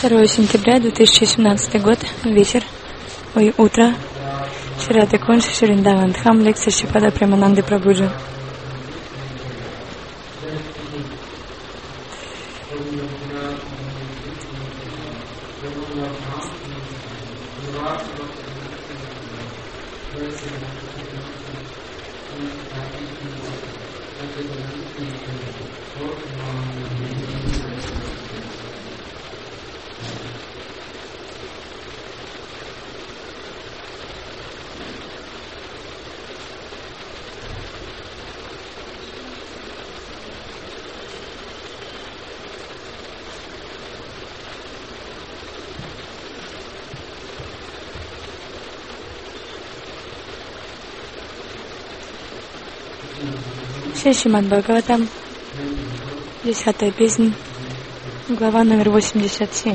2 сентября 2017 год, вечер, утро, Шрирата Кунж, Шриндаван Дхам, лекция Шрипада Премананды Прабхуджи. Шримад Бхагаватам, 10-я песня, глава номер 87.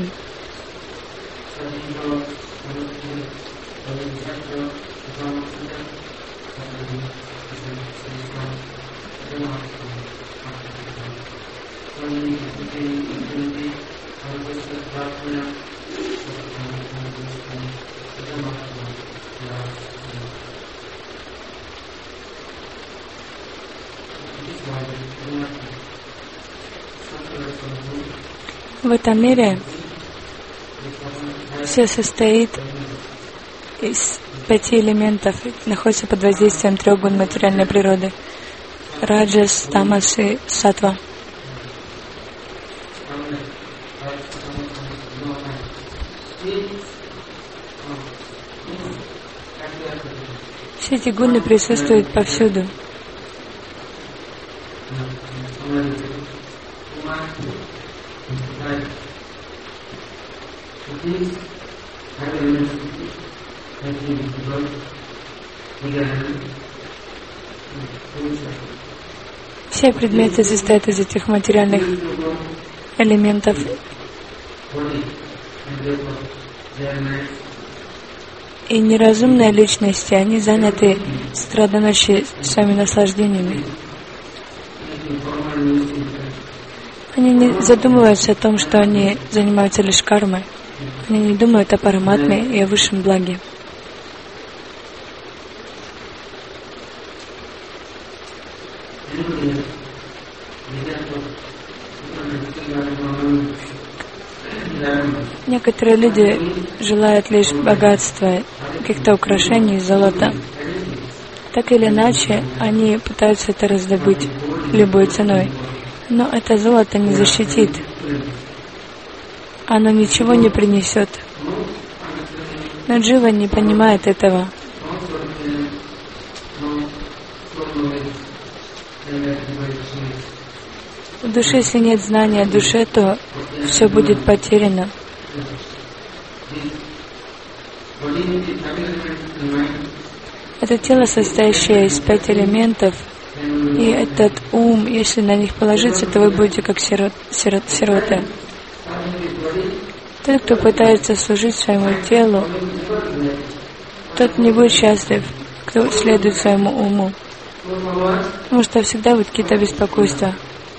В этом мире все состоит из 5 элементов, находится под воздействием 3 гун материальной природы: раджас, тамас и саттва. Все эти гуны присутствуют повсюду. Все предметы состоят из этих материальных элементов. И неразумные личности, они заняты страданущими своими наслаждениями. Они не задумываются о том, что они занимаются лишь кармой. Они не думают о параматме и о высшем благе. Некоторые люди желают лишь богатства, каких-то украшений, золота. Так или иначе, они пытаются это раздобыть любой ценой. Но это золото не защитит. Оно ничего не принесет. Но джива не понимает этого. В душе, если нет знания о душе, то все будет потеряно. Это тело, состоящее из 5 элементов, и этот ум, если на них положиться, то вы будете как сироты. Тот, кто пытается служить своему телу, тот не будет счастлив, кто следует своему уму. Потому что всегда будут какие-то беспокойства.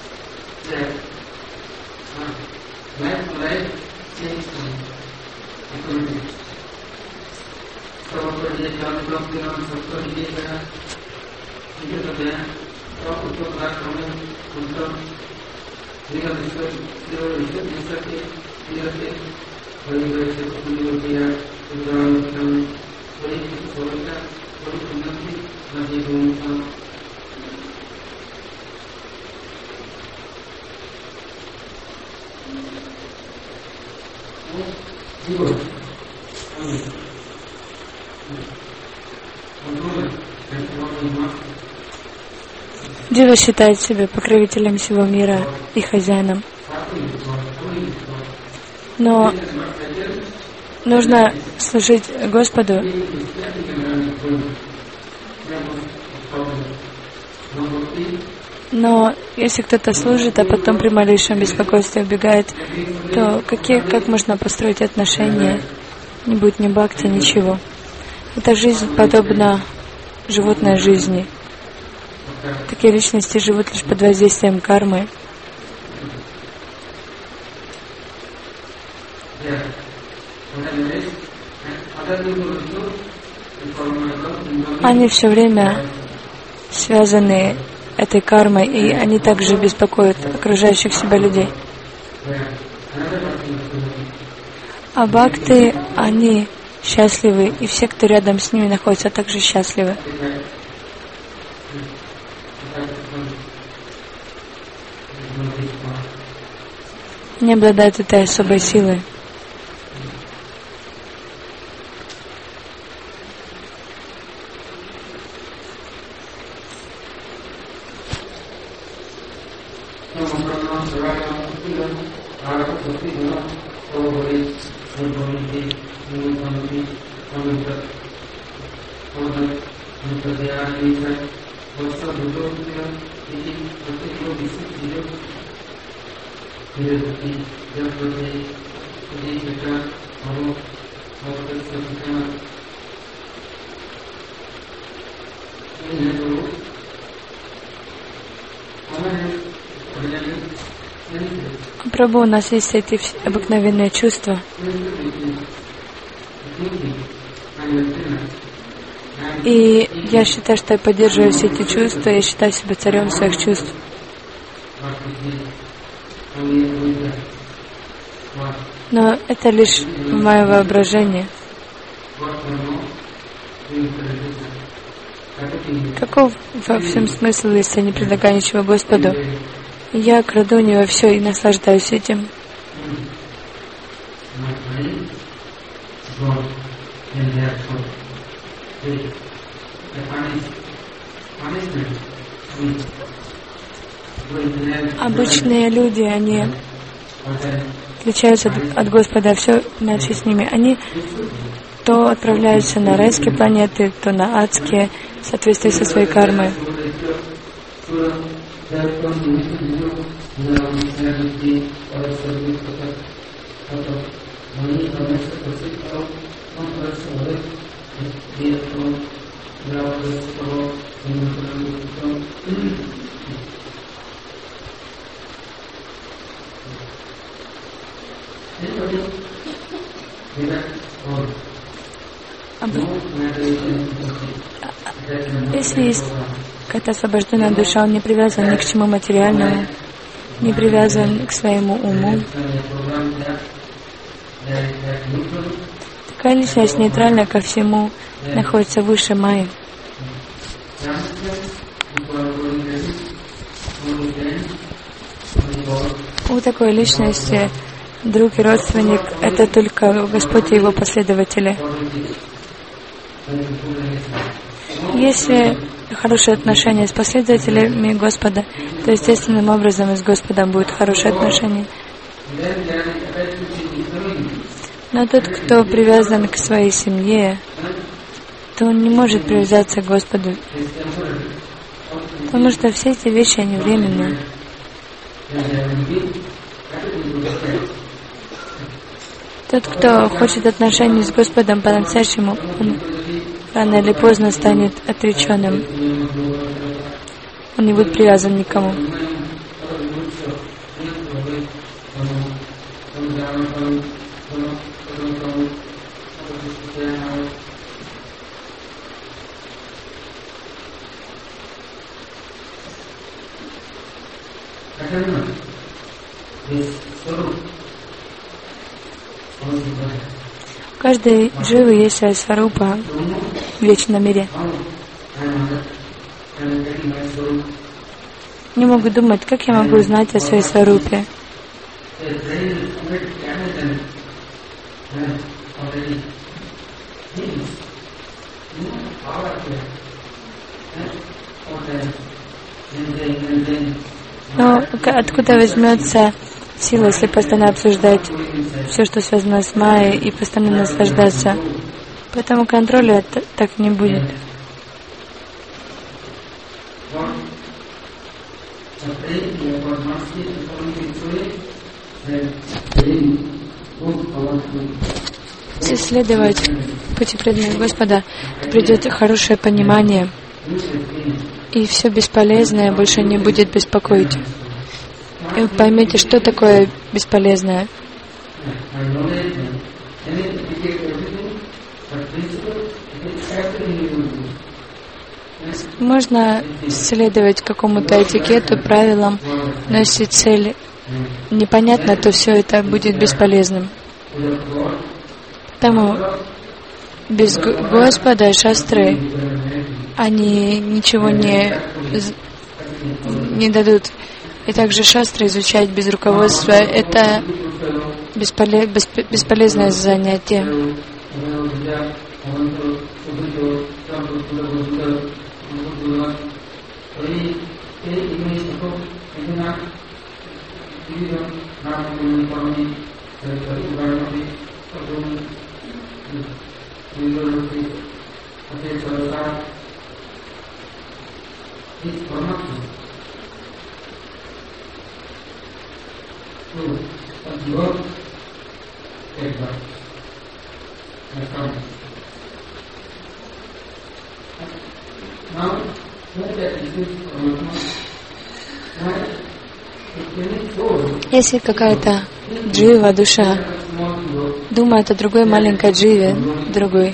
Джива считает себя покровителем всего мира и хозяином. Но нужно служить Господу. Но если кто-то служит, а потом при малейшем беспокойстве убегает, то как можно построить отношения? Не будет ни бхакти, ничего. Эта жизнь подобна животной жизни. Такие личности живут лишь под воздействием кармы. Они все время связаны этой кармой, и они также беспокоят окружающих себя людей. А бхакты, они счастливы, и все, кто рядом с ними находится, также счастливы. Они обладают этой особой силой. Прабху, у нас есть эти обыкновенные чувства. И я считаю, что я поддерживаю все эти чувства, я считаю себя царем своих чувств. Но это лишь мое воображение. Каков во всем смысл, если я не предлагаю ничего Господу? Я краду у него все и наслаждаюсь этим. Обычные люди, они отличаются от Господа, все иначе с ними. Они то отправляются на райские планеты, то на адские, в соответствии со своей кармой. Если есть какая-то освобожденная душа, он не привязан ни к чему материальному, не привязан к своему уму. Такая личность нейтральная ко всему, находится выше майи. У такой личности друг и родственник — это только Господь и Его последователи. Если хорошие отношения с последователями Господа, то естественным образом и с Господом будет хорошие отношения. Но тот, кто привязан к своей семье, то он не может привязаться к Господу, потому что все эти вещи, они временные. Тот, кто хочет отношений с Господом по-настоящему, он рано или поздно станет отреченным. Он не будет привязан никому. У каждой дживы есть своя сварупа в вечном мире. Не могу думать, как я могу узнать о своей сварупе. Но откуда возьмется сила, если постоянно обсуждать все, что связано с майей, и постоянно наслаждаться? Поэтому контроля так не будет. Если следовать пути преданных Господа, то придет хорошее понимание, и все бесполезное больше не будет беспокоить. И вы поймете, что такое бесполезное. Можно следовать какому-то этикету, правилам, но если цель непонятна, то все это будет бесполезным. Поэтому без Господа шастры, они ничего не дадут. И также шастры изучать без руководства — это бесполезное занятие. Если какая-то джива, душа, думает о другой маленькой дживе, другой,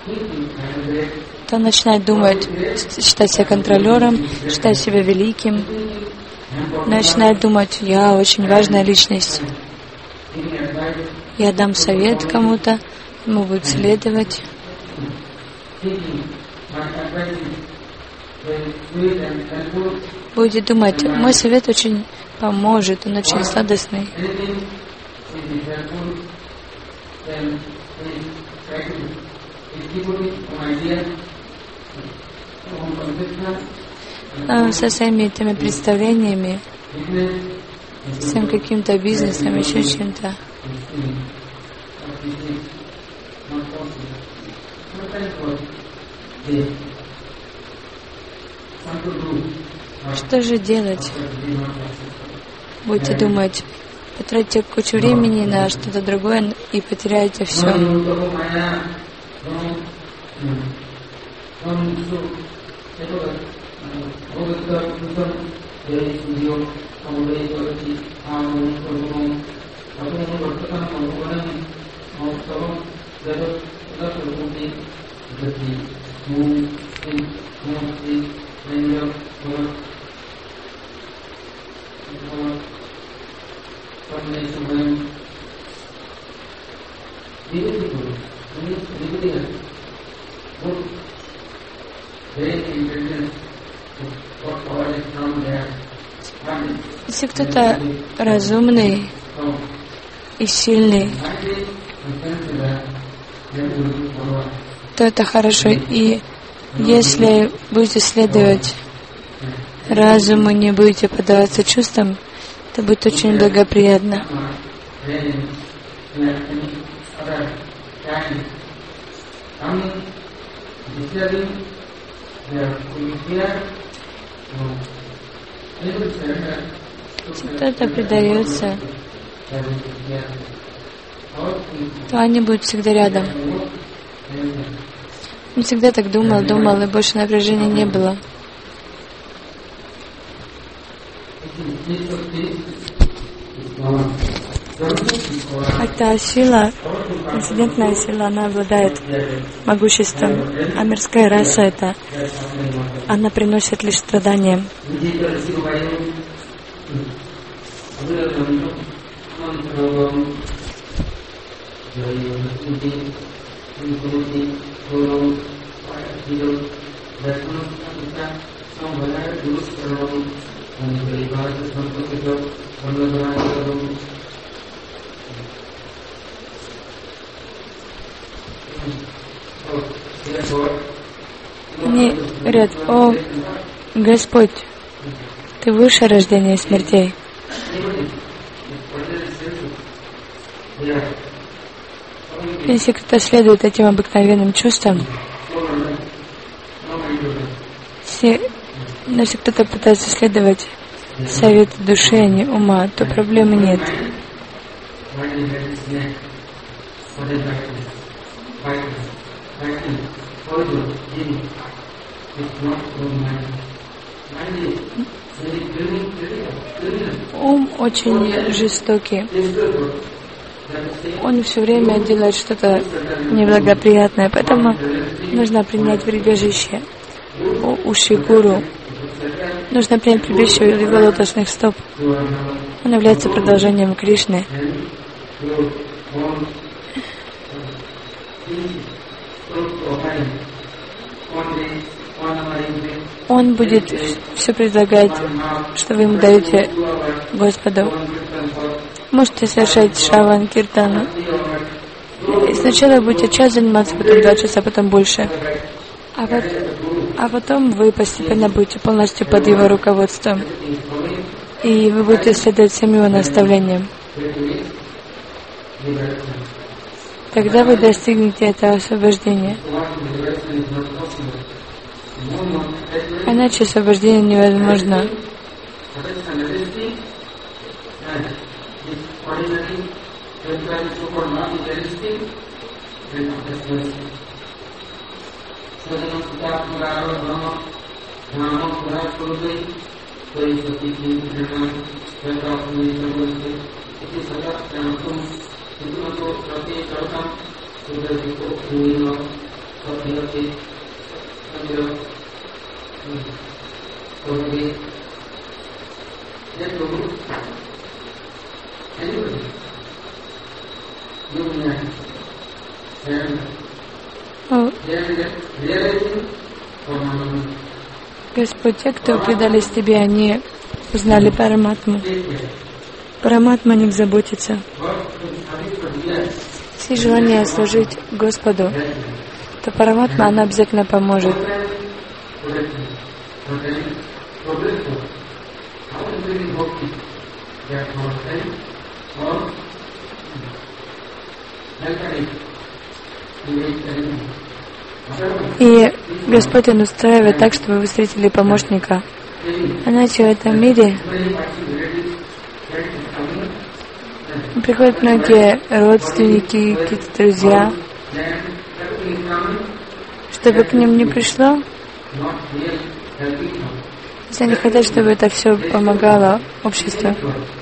то он начинает думать, считать себя контролером, считать себя великим, начинает думать: я очень важная личность. Я дам совет кому-то, ему будет следовать. Будет думать: мой совет очень поможет, он очень сладостный. Со своими этими представлениями, своим каким-то бизнесом, еще чем-то. Что же делать? Будете думать, потратите кучу времени на что-то другое и потеряете все. Если кто-то разумный и сильный, то это хорошо. И если будете следовать разуму, не будете поддаваться чувствам, это будет очень благоприятно. Если кто-то предается, то они будут всегда рядом. Он всегда так думал, и больше напряжения не было. Эта сила, инцидентная сила, она обладает могуществом, а мирская раса это, она приносит лишь страдания. Они говорят: о Господь, Ты выше рождения и смертей. Если кто-то следует этим обыкновенным чувствам, но если кто-то пытается следовать совету души, а не ума, то проблемы нет. Ум очень жестокий. он все время делает что-то неблагоприятное, поэтому нужно принять прибежище у Шри Гуру. Нужно принять прибежище у его лотосных стоп. Он является продолжением Кришны. Он будет все предлагать, что вы ему даете Господу. Можете совершать Шраван, Киртан. И сначала будете час заниматься, потом 2 часа, потом больше. А потом вы постепенно будете полностью под его руководством. И вы будете следовать всем его наставлениям. Тогда вы достигнете этого освобождения. Иначе освобождение невозможно. Господь, те, кто предались Тебе, они узнали Параматму. Параматма о них заботится. Если желание служить Господу, то Параматма, она обязательно поможет. И Господь, Он устраивает так, чтобы вы встретили помощника. Иначе в этом мире приходят многие родственники, какие-то друзья, чтобы к ним не пришло. Если они хотят, чтобы это все помогало обществу.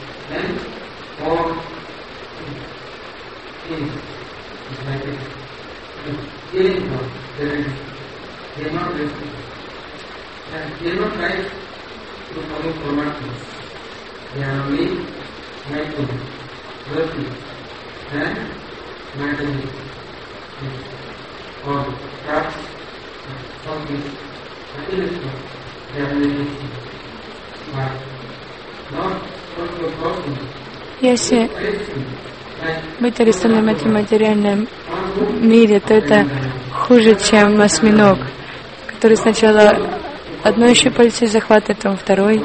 Если быть арестованным в этом материальном мире, то это хуже, чем осьминог, который сначала одной щупальцей захватывает, потом второй.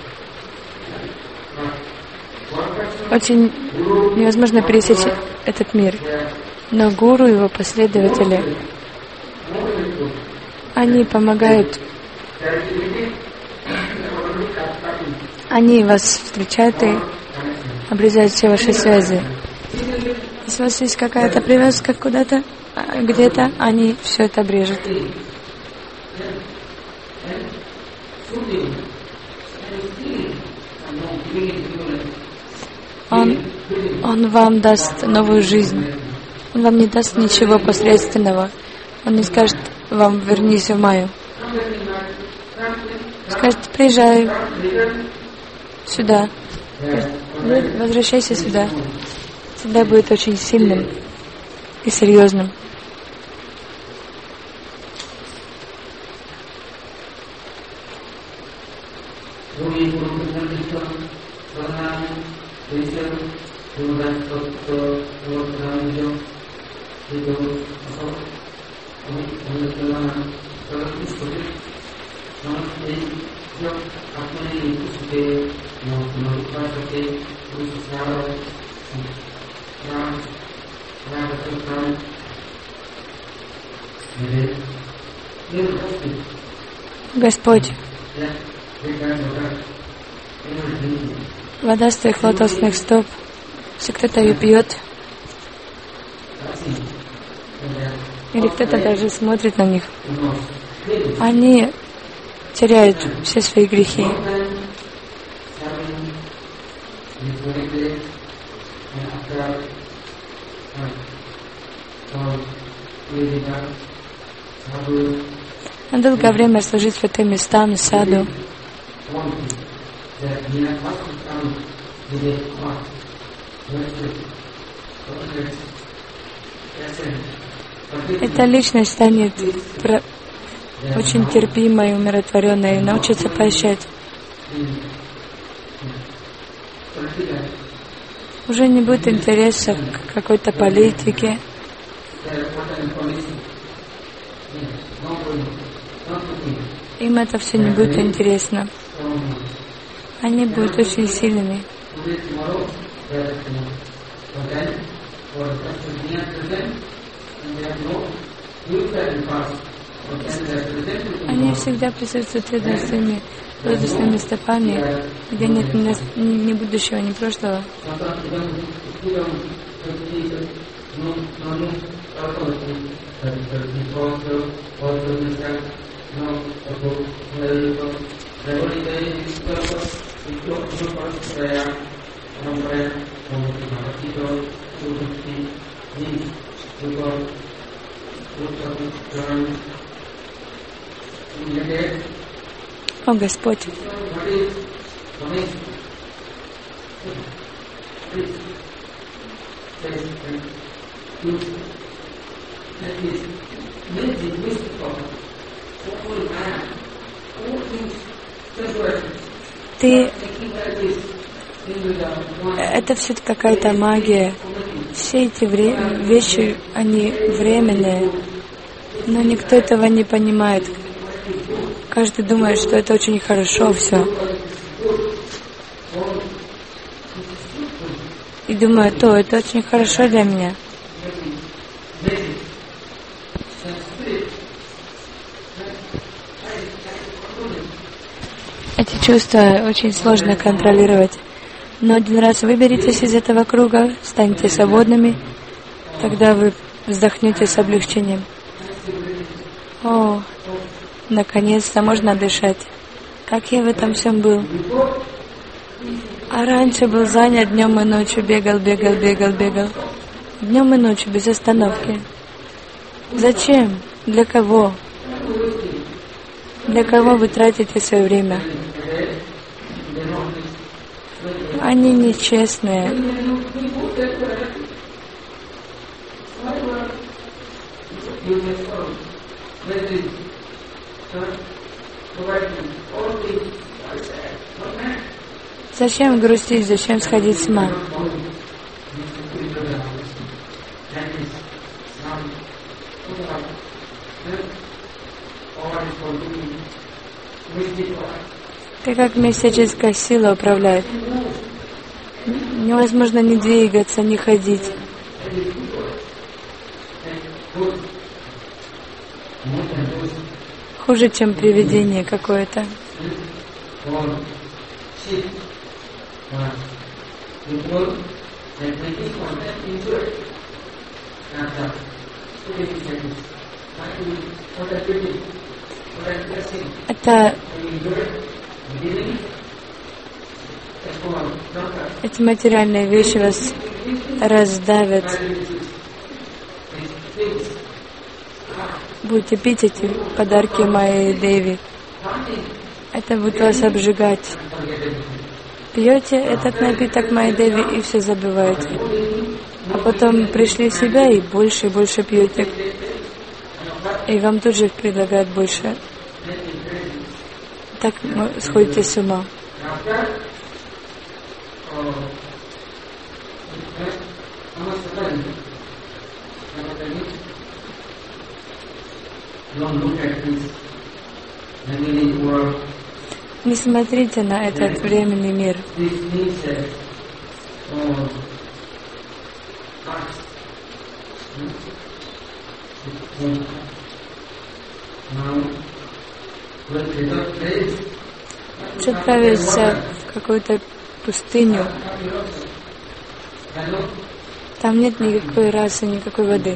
Очень невозможно пересечь этот мир. Но гуру и его последователи, они помогают. Они вас встречают и обрезают все ваши связи. Если у вас есть какая-то привязка куда-то, где-то, они все это обрежут. Он вам даст новую жизнь. Он вам не даст ничего посредственного. Он не скажет вам: вернись в маю. Скажет: приезжай сюда. Возвращайся сюда. Всегда будет очень сильным и серьезным. Господь, вода с твоих лотосных стоп, если кто-то ее пьет, или кто-то даже смотрит на них, они теряют все свои грехи. На долгое время служить святым местам, саду. Эта личность станет очень терпимой, умиротворенной, и научится прощать. Уже не будет интереса к какой-то политике. Им это все не будет интересно. Они будут очень сильными. Они всегда присутствуют рядом с своими лотосными стопами, где нет ни будущего, ни прошлого. О Господь! Это все какая-то магия. Все эти вещи, они временные, но никто этого не понимает. Каждый думает, что это очень хорошо все. И думает, это очень хорошо для меня. Эти чувства очень сложно контролировать. Но один раз выберитесь из этого круга, станете свободными, тогда вы вздохнете с облегчением. О, наконец-то можно дышать. Как я в этом всем был. А раньше был занят днем и ночью, бегал. Днем и ночью, без остановки. Зачем? Для кого? Для кого вы тратите свое время? Они нечестные. Зачем грустить, зачем сходить с ума? Ты как мистическая сила управляет. Невозможно не двигаться, не ходить. Хуже, чем привидение какое-то. Эти материальные вещи вас раздавят. Будете пить эти подарки Майи Деви. Это будет вас обжигать. Пьете этот напиток Майи Деви и все забываете. А потом пришли в себя и больше пьете. И вам тут же предлагают больше. Так сходите с ума. Не смотрите на этот временный мир. Отправиться в какую-то пустыню. Там нет никакой расы, никакой воды.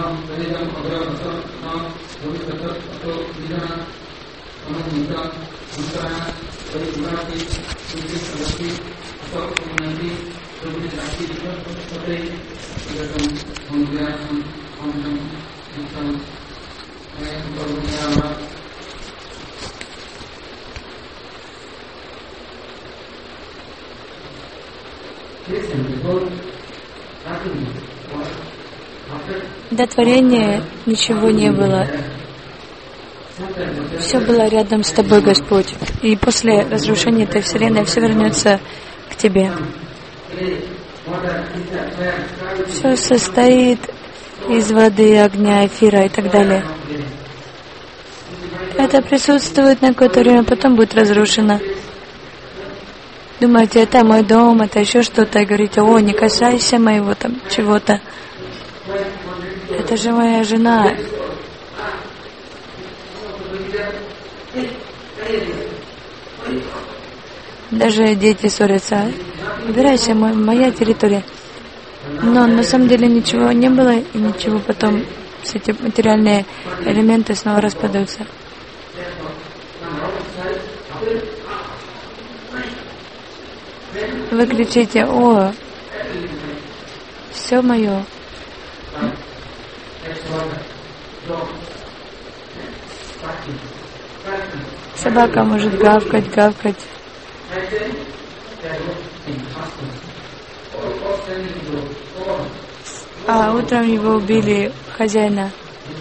До творения ничего не было. Все было рядом с тобой, Господь. И после разрушения этой вселенной все вернется к тебе. Все состоит из воды, огня, эфира и так далее. Это присутствует на какое-то время, потом будет разрушено. Думаете, это мой дом, это еще что-то, и говорите, о, не касайся моего там чего-то. Это же моя жена. Даже дети ссорятся. Убирайся, моя территория. Но на самом деле ничего не было, и ничего потом, все эти материальные элементы снова распадаются. Вы кричите, о, все мое. Собака может гавкать, гавкать. А утром его убили, хозяина.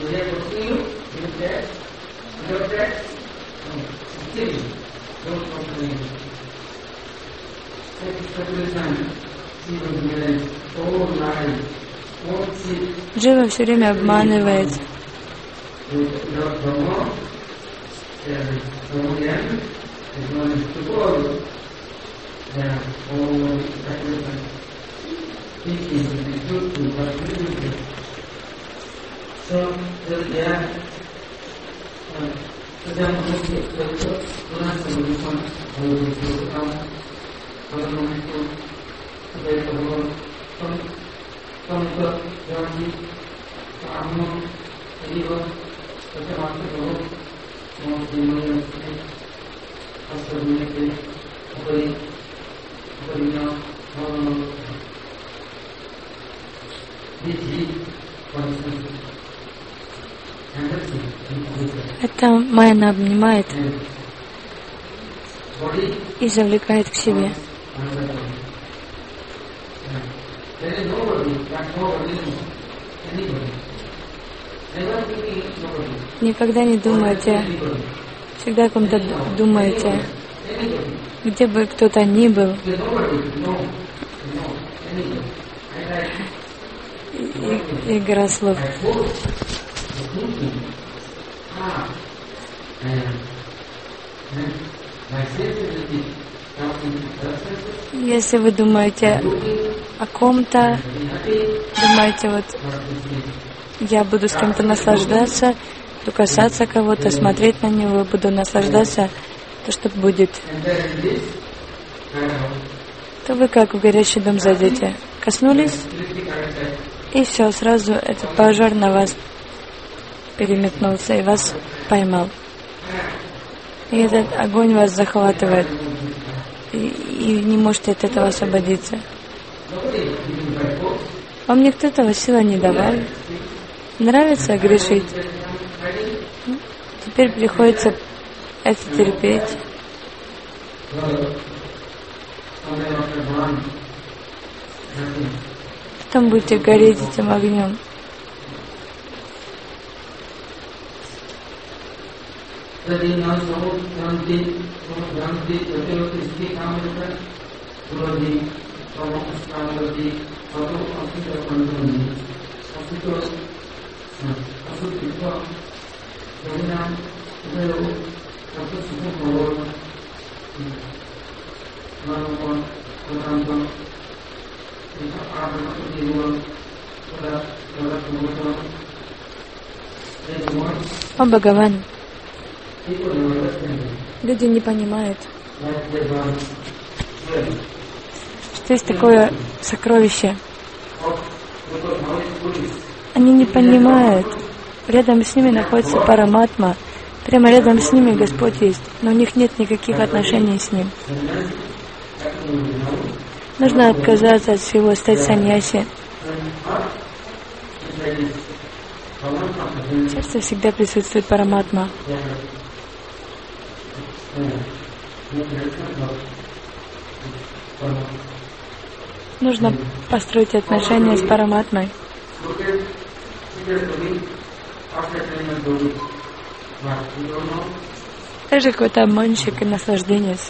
Джива все время обманывает. Это майна обнимает и завлекает к себе. Никогда не думайте, всегда о ком-то думаете, где бы кто-то ни был. Игра слов. Если вы думаете о ком-то, думаете, вот я буду с кем-то наслаждаться, буду касаться кого-то, смотреть на него, буду наслаждаться, то что будет, то вы как в горящий дом зайдете. Коснулись, и все, сразу этот пожар на вас переметнулся и вас поймал. И этот огонь вас захватывает, и не можете от этого освободиться. Вам никто этого сила не давал. Нравится грешить? Теперь приходится это терпеть. Потом будете гореть этим огнем. О, Бхагаван, люди не понимают, что есть такое сокровище. Они не понимают. Рядом с ними находится Параматма. Прямо рядом с ними Господь есть, но у них нет никаких отношений с Ним. Нужно отказаться от всего, стать саньяси. В сердце всегда присутствует Параматма. Нужно построить отношения с Параматмой. Так же какой-то обманщик и наслажденец.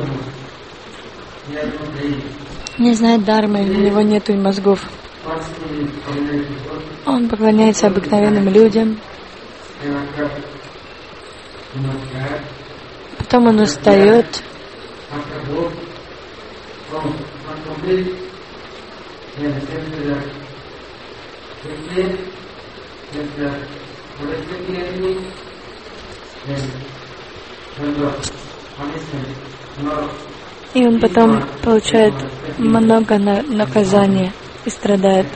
Не знает дхармы, у него нету и мозгов. Он поклоняется обыкновенным людям. Потом он устает. И он потом получает много наказания и страдает.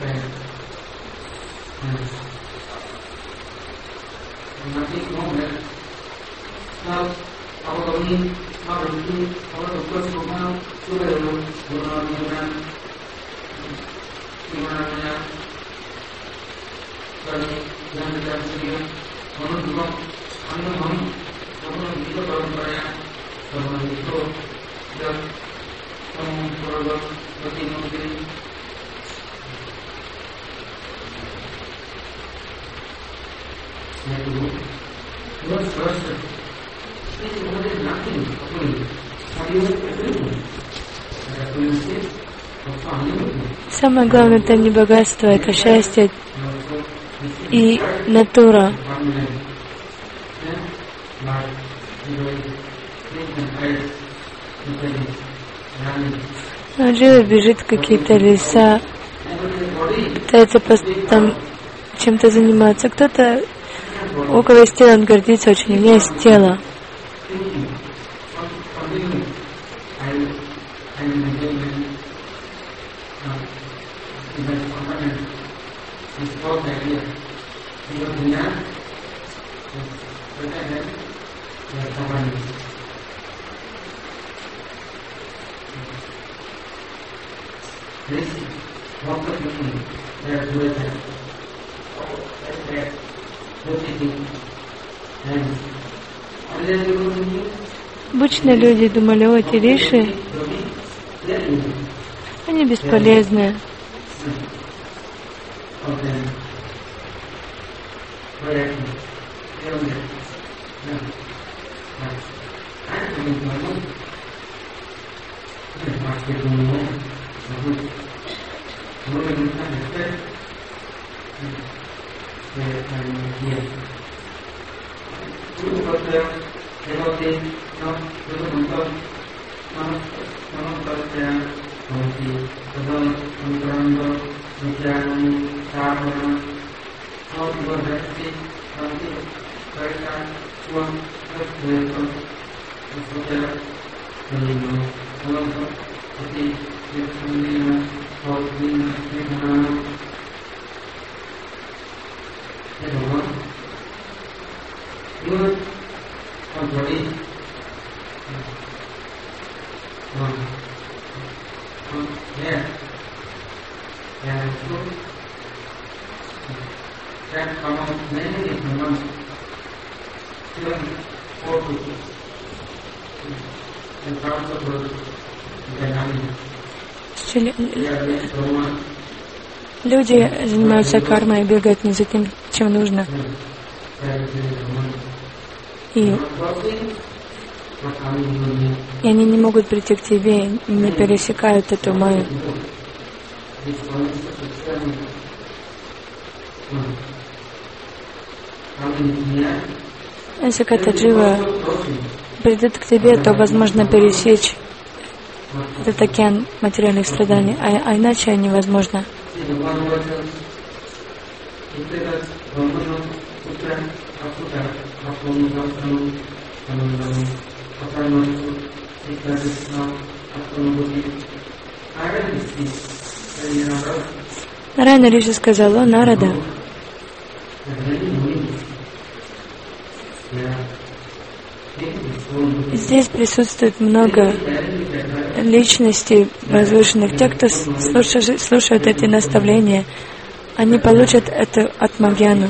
Самое главное — это не богатство, это счастье и натура. Он живет, бежит в какие-то леса, пытается там чем-то заниматься. Кто-то, у кого есть тело, он гордится очень, у меня есть тело. Обычные люди думали, о, эти риши, они бесполезны. Люди занимаются кармой и бегают не за тем, чем нужно. И они не могут прийти к тебе, не пересекают эту мою. Если какая-то джива придет к тебе, то возможно пересечь этот океан материальных страданий, а иначе невозможно. Нараяна Риши сказал: о, Нарада, Здесь присутствует много личностей возвышенных. Те, кто слушают эти наставления, они получат это атмагьяну.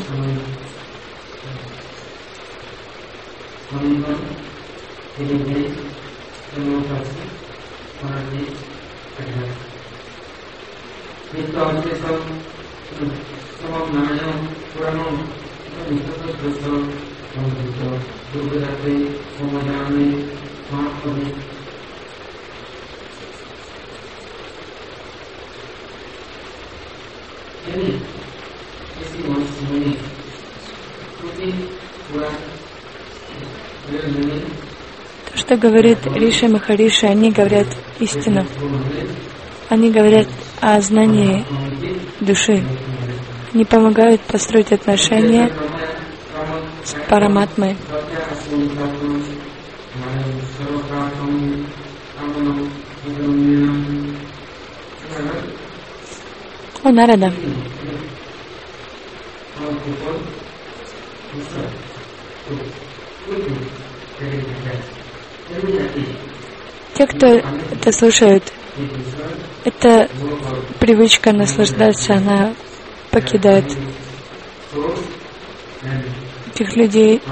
То, что говорит Риши Махариши, они говорят истину. Они говорят о знании души. Они помогают построить отношения с Параматмой. О, Нарада. Те, кто это слушают, эта привычка наслаждаться, она покидает этих людей.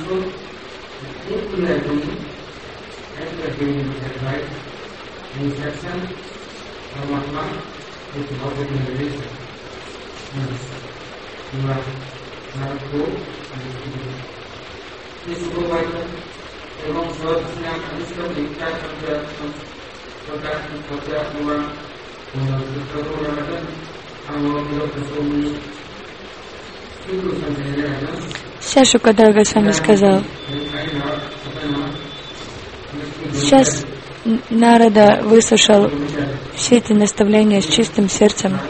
Сейчас Шукадева Госвами сказал, сейчас Нарада выслушал все эти наставления с чистым сердцем.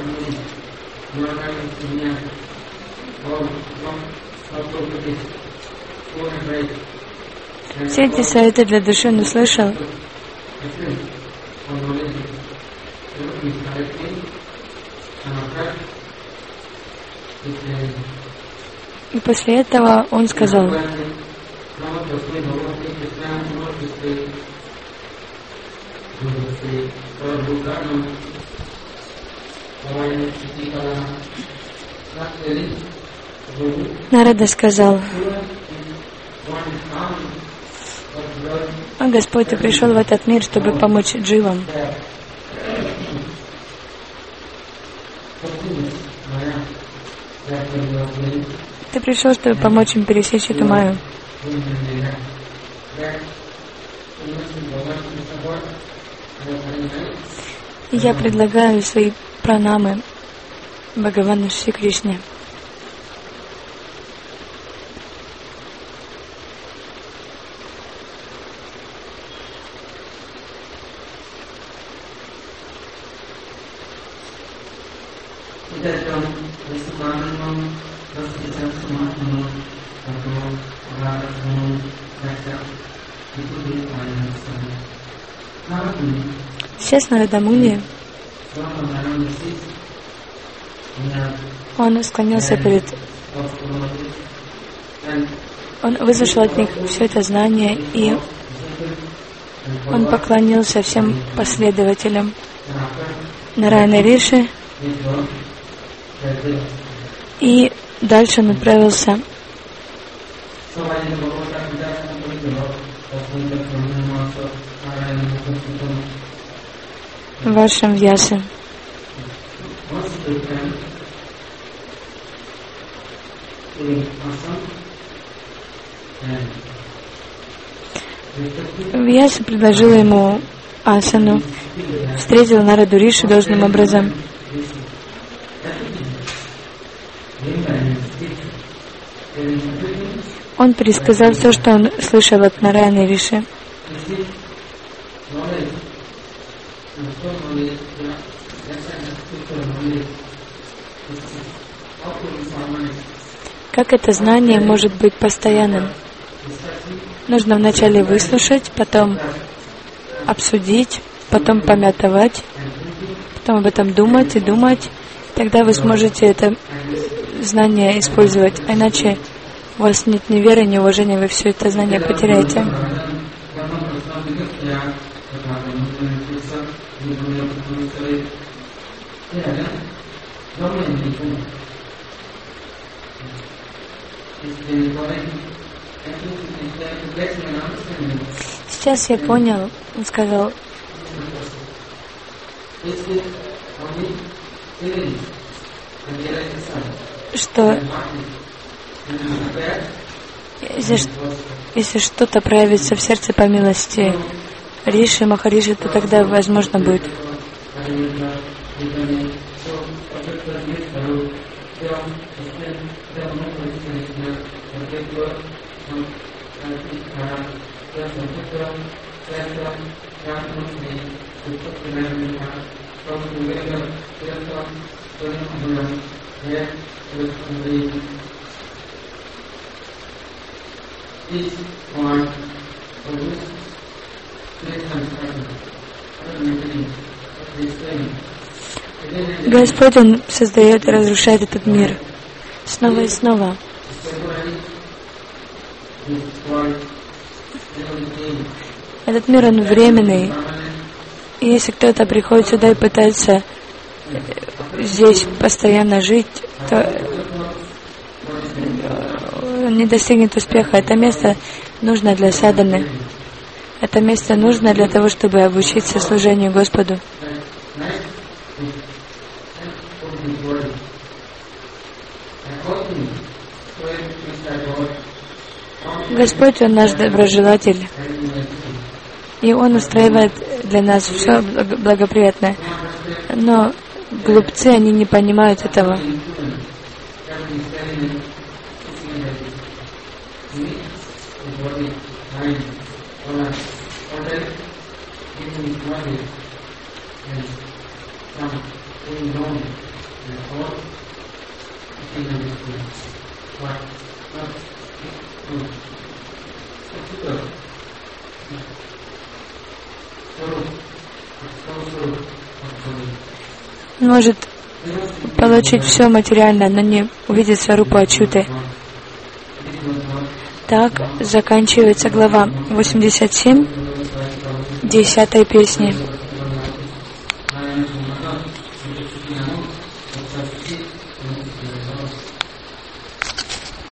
Все эти советы для души он услышал. И после этого он сказал: Нарада сказал: «О Господь, Ты пришел в этот мир, чтобы помочь дживам. Ты пришел, чтобы помочь им пересечь эту Майю. И я предлагаю свои пранамы Бхагавану Шри Кришне». Сейчас Нарада Муни, он склонился перед... Он выслушал от них все это знание, и он поклонился всем последователям Нараяны Риши, и дальше он отправился в Ашрам Вьясы. Вьяса предложила ему асану, встретила Нараду Риши должным образом. Он пересказал все, что он слышал от Нараяны Риши. Как это знание может быть постоянным? Нужно вначале выслушать, потом обсудить, потом помятовать, потом об этом думать и думать. Тогда вы сможете это знание использовать, а иначе у вас нет ни веры, ни уважения, вы все это знание потеряете. Сейчас я понял, он сказал, что если что-то проявится в сердце по милости Риши, Махариши, то тогда возможно будет. Господь, Он создает и разрушает этот мир снова и снова. Этот мир, он временный. И если кто-то приходит сюда и пытается здесь постоянно жить, то он не достигнет успеха. Это место нужно для садханы. Это место нужно для того, чтобы обучиться служению Господу. Господь, Он наш доброжелатель, и Он устраивает для нас все благоприятное. Но глупцы, они не понимают этого. Он может получить все материальное, но не увидеть сварупу Ачюты. Так заканчивается глава 87 10-й песни.